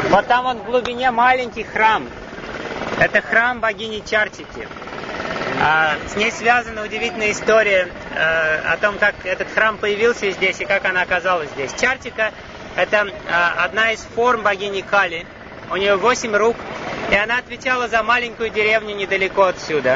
Вот там вот в глубине маленький храм. Это храм богини Чартики. С ней связана удивительная история о том, как этот храм появился здесь и как она оказалась здесь. Чартика – это одна из форм богини Кали. У нее 8 рук, и она отвечала за маленькую деревню недалеко отсюда.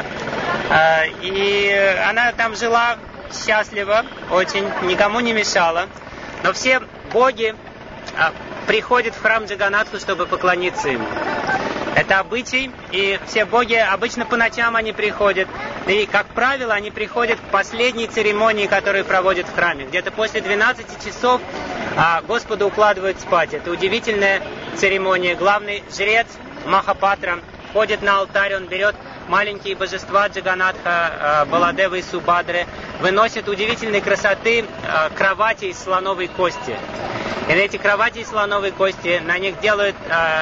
И она там жила счастливо, очень, никому не мешала. Но все боги приходят в храм Джаганнатху, чтобы поклониться ему. Это обычай, и все боги обычно по ночам они приходят. И, как правило, они приходят к последней церемонии, которую проводят в храме. Где-то после 12 часов Господа укладывают спать. Это удивительная церемония. Главный жрец Махапатра ходит на алтарь, он берет маленькие божества Джаганнатха, Баладевы и Субадры, выносит удивительной красоты кровати из слоновой кости. И на эти кровати из слоновой кости, на них делают,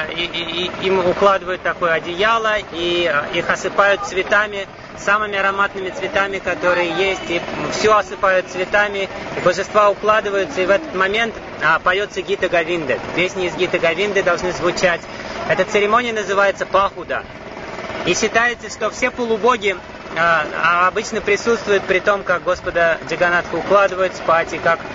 им укладывают такое одеяло, и их осыпают цветами, самыми ароматными цветами, которые есть, и все осыпают цветами, и божества укладываются, и в этот момент поется Гита Говинда. Песни из Гита Говинды должны звучать. Эта церемония называется Пахуда. И считается, что все полубоги обычно присутствуют при том, как Господа Джаганнатха укладывают спать, и как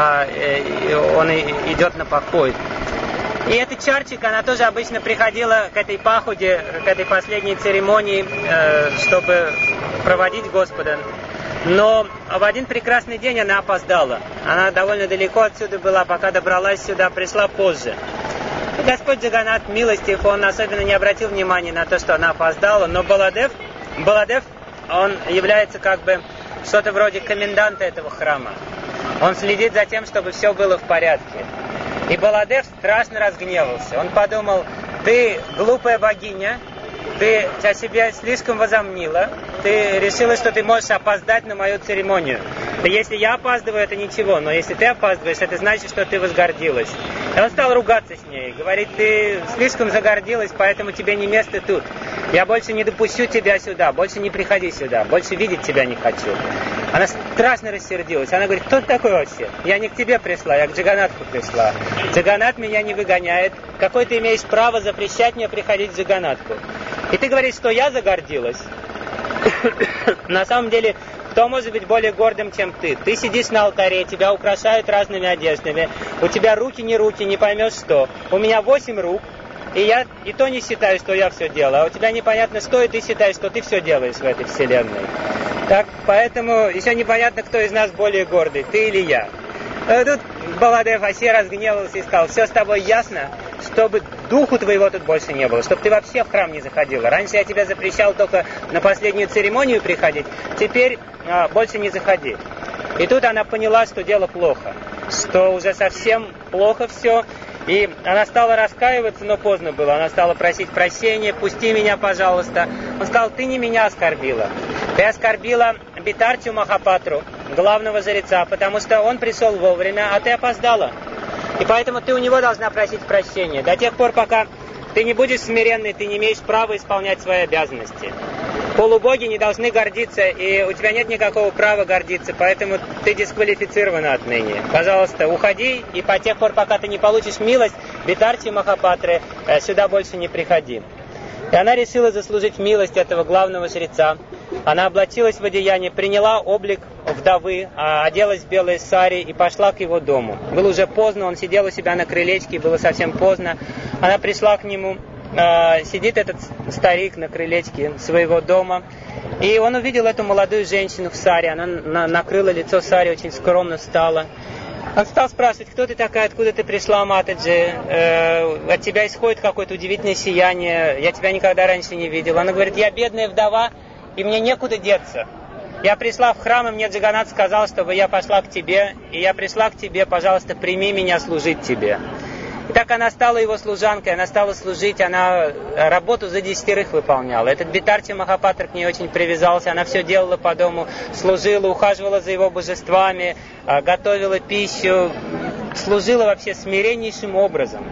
он идет на поход. И эта Чартика, она тоже обычно приходила к этой пахуде, к этой последней церемонии, чтобы проводить Господа. Но в один прекрасный день она опоздала. Она довольно далеко отсюда была, пока добралась сюда, пришла позже. И Господь Джаганнат милостив, он особенно не обратил внимания на то, что она опоздала, но Баладев, он является как бы что-то вроде коменданта этого храма. Он следит за тем, чтобы все было в порядке. И Баладев страшно разгневался. Он подумал: ты глупая богиня, ты о себе слишком возомнила, ты решила, что ты можешь опоздать на мою церемонию. Да если я опаздываю, это ничего, но если ты опаздываешь, это значит, что ты возгордилась. И он стал ругаться с ней, говорит: ты слишком загордилась, поэтому тебе не место тут. Я больше не допущу тебя сюда, больше не приходи сюда, больше видеть тебя не хочу. Она страшно рассердилась. Она говорит: кто ты такой вообще? Я не к тебе пришла, я к Джаганнатху пришла. Джаганнат меня не выгоняет. Какое ты имеешь право запрещать мне приходить к Джаганнатху? И ты говоришь, что я загордилась. На самом деле, кто может быть более гордым, чем ты? Ты сидишь на алтаре, тебя украшают разными одеждами. У тебя руки, не поймешь что. У меня 8 рук. И я и то не считаю, что я все делаю. А у тебя непонятно что, и ты считаешь, что ты все делаешь в этой вселенной. Так, поэтому еще непонятно, кто из нас более гордый, ты или я. Тут Баладев Аси разгневался и сказал: все с тобой ясно, чтобы духу твоего тут больше не было, чтобы ты вообще в храм не заходила. Раньше я тебя запрещал только на последнюю церемонию приходить, теперь больше не заходи. И тут она поняла, что дело плохо, что уже совсем плохо все. И она стала раскаиваться, но поздно было. Она стала просить прощения: пусти меня, пожалуйста. Он сказал: ты не меня оскорбила. Ты оскорбила Битартью Махапатру, главного жреца, потому что он пришел вовремя, а ты опоздала. И поэтому ты у него должна просить прощения. До тех пор, пока ты не будешь смиренной, ты не имеешь права исполнять свои обязанности. Полубоги не должны гордиться, и у тебя нет никакого права гордиться, поэтому ты дисквалифицирована отныне. Пожалуйста, уходи, и по тех пор, пока ты не получишь милость Битартьи Махапатры, сюда больше не приходи. И она решила заслужить милость этого главного жреца. Она облачилась в одеяние, приняла облик вдовы, оделась в белые сари и пошла к его дому. Было уже поздно, он сидел у себя на крылечке, было совсем поздно. Она пришла к нему. Сидит этот старик на крылечке своего дома, и он увидел эту молодую женщину в саре. Она накрыла лицо сари, очень скромно встала. Он стал спрашивать: кто ты такая, откуда ты пришла, Матаджи? От тебя исходит какое-то удивительное сияние, я тебя никогда раньше не видел. Она говорит: я бедная вдова, и мне некуда деться. Я пришла в храм, и мне Джаганнат сказал, чтобы я пошла к тебе, и я пришла к тебе, пожалуйста, прими меня служить тебе. И так она стала его служанкой, она стала служить, она работу за 10 выполняла. Этот Битартья Махапатра к ней очень привязался, она все делала по дому, служила, ухаживала за его божествами, готовила пищу, служила вообще смиреннейшим образом.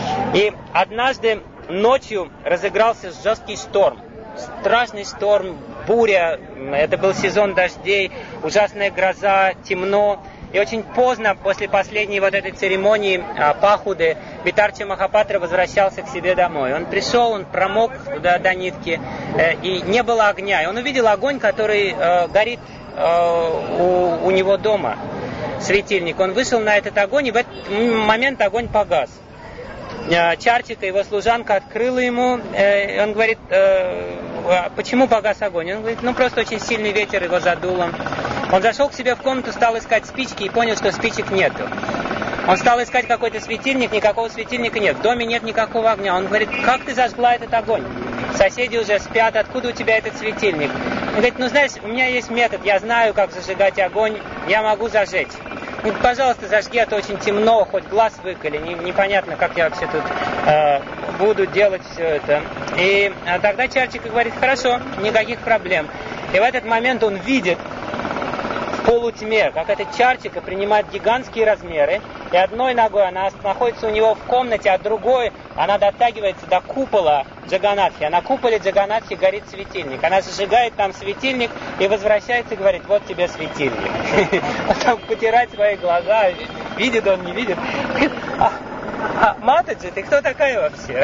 И однажды ночью разыгрался жесткий шторм, страшный шторм, буря, это был сезон дождей, ужасная гроза, темно. И очень поздно, после последней вот этой церемонии Пахуды, Витарча Махапатра возвращался к себе домой. Он пришел, он промок до нитки, и не было огня. И он увидел огонь, который горит у него дома, светильник. Он вышел на этот огонь, и в этот момент огонь погас. Чартика, его служанка, открыла ему, он говорит, почему погас огонь? Он говорит, просто очень сильный ветер его задуло. Он зашел к себе в комнату, стал искать спички и понял, что спичек нету. Он стал искать какой-то светильник, никакого светильника нет, в доме нет никакого огня. Он говорит, как ты зажгла этот огонь? Соседи уже спят, откуда у тебя этот светильник? Он говорит, знаешь, у меня есть метод, я знаю, как зажигать огонь, я могу зажечь. Он говорит, пожалуйста, зажги, а то очень темно, хоть глаз выколи, непонятно, как я вообще тут буду делать все это. И тогда Чартика говорит, хорошо, никаких проблем. И в этот момент он видит в полутьме, как эта Чартика принимает гигантские размеры, и одной ногой она находится у него в комнате, а другой она дотягивается до купола Джаганатхи. А на куполе Джаганатхи горит светильник. Она зажигает там светильник и возвращается и говорит, вот тебе светильник. Потом потирать свои глаза, видит он, не видит. Матаджи, ты кто такая вообще?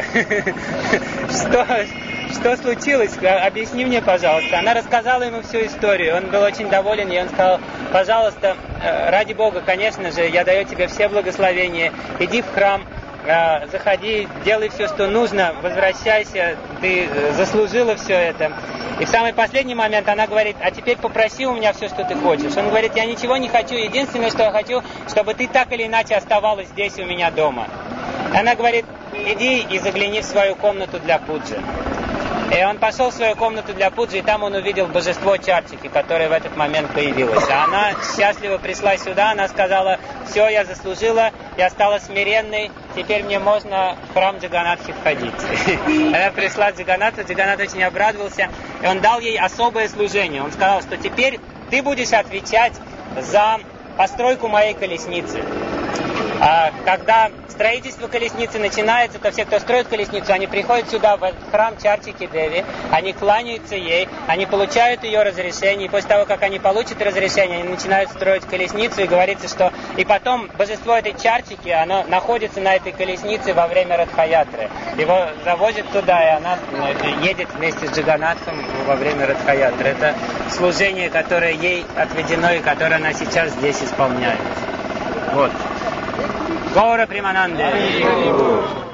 Что случилось? Объясни мне, пожалуйста. Она рассказала ему всю историю. Он был очень доволен, и он сказал, пожалуйста, ради Бога, конечно же, я даю тебе все благословения. Иди в храм, заходи, делай все, что нужно, возвращайся, ты заслужила все это. И в самый последний момент она говорит, а теперь попроси у меня все, что ты хочешь. Он говорит, я ничего не хочу, единственное, что я хочу, чтобы ты так или иначе оставалась здесь у меня дома. Она говорит, иди и загляни в свою комнату для пуджи. И он пошел в свою комнату для пуджи, и там он увидел божество Чартики, которое в этот момент появилось. А она счастливо пришла сюда, она сказала, все, я заслужила, я стала смиренной, теперь мне можно в храм Джаганатхи входить. Она пришла к Джаганатху, Джаганат очень обрадовался, и он дал ей особое служение. Он сказал, что теперь ты будешь отвечать за постройку моей колесницы. Когда строительство колесницы начинается, то все, кто строит колесницу, они приходят сюда, в храм Чартики Деви, они кланяются ей, они получают ее разрешение, и после того, как они получат разрешение, они начинают строить колесницу, и говорится, что... И потом божество этой Чартики, оно находится на этой колеснице во время Радха-ятры. Его завозят туда, и она едет вместе с Джаганатхом во время Радха-ятры. Это служение, которое ей отведено, и которое она сейчас здесь исполняет. Вот. Гаура Примананде.